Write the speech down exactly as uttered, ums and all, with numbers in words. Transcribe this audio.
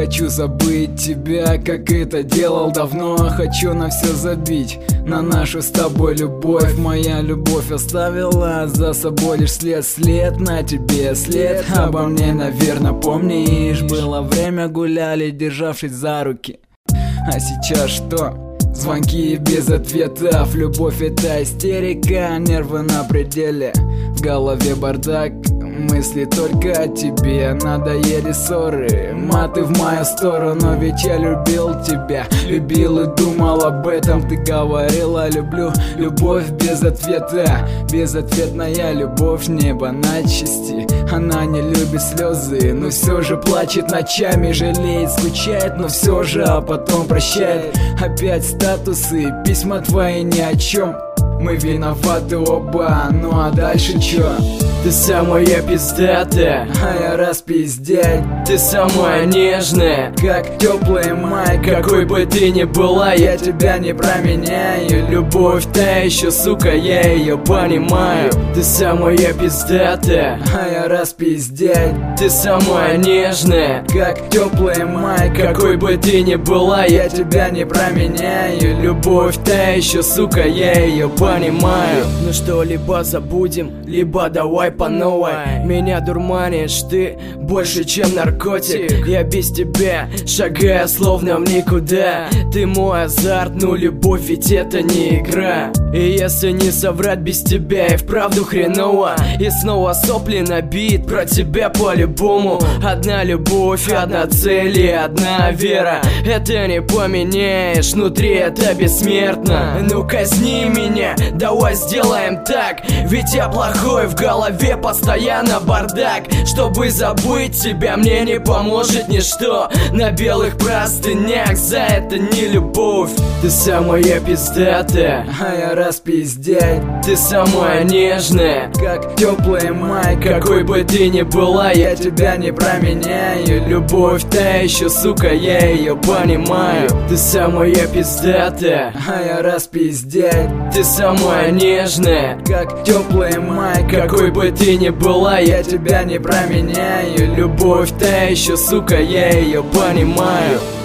хочу забыть тебя, как это делал давно. Хочу на все забить, на нашу с тобой любовь. Моя любовь оставила за собой лишь след. След на тебе, след обо мне, наверное, помнишь. Было время, гуляли, державшись за руки. А сейчас что? Звонки без ответов. Любовь — это истерика, нервы на пределе. В голове бардак, мысли только о тебе. Надоели ссоры, маты в мою сторону. Ведь я любил тебя, любил и думал об этом. Ты говорила люблю, любовь без ответа. Безответная любовь, небо на части. Она не любит слезы, но все же плачет ночами. Жалеет, скучает, но все же, а потом прощает. Опять статусы, письма твои ни о чем. Мы виноваты оба, ну а дальше чё? Ты самая пиздатая, а я распиздять. Ты самая нежная, как теплый май. Какой бы ты ни была, я тебя не променяю. Любовь та еще, сука, я ее понимаю. Ты самая пиздатая, а я распиздять. Ты самая нежная, как теплый май. Какой бы ты ни была, я тебя не променяю. Любовь та еще, сука, я ее понимаю. Ну что, либо забудем, либо давай по новой. Меня дурманишь ты больше, чем наркотик. Я без тебя шагаю словно в никуда. Ты мой азарт, ну любовь ведь это не игра. И если не соврать, без тебя и вправду хреново. И снова сопли набит про тебя по-любому. Одна любовь, одна цель и одна вера. Это не поменяешь, внутри это бессмертно. Ну казни меня, давай сделаем так. Ведь я плохой, в голове постоянно бардак. Чтобы забыть тебя, мне не поможет ничто. На белых простынях за это не любовь. Ты самая пиздатая, а я распиздять. Ты самая нежная, как теплый май. Какой бы ты ни была, я тебя не променяю. Любовь та еще, сука, я ее понимаю. Ты самая пиздатая, а я распиздять. Ты самая нежная, как теплый май. Какой бы ты ни была, я тебя не променяю. Любовь та еще, сука, я ее понимаю.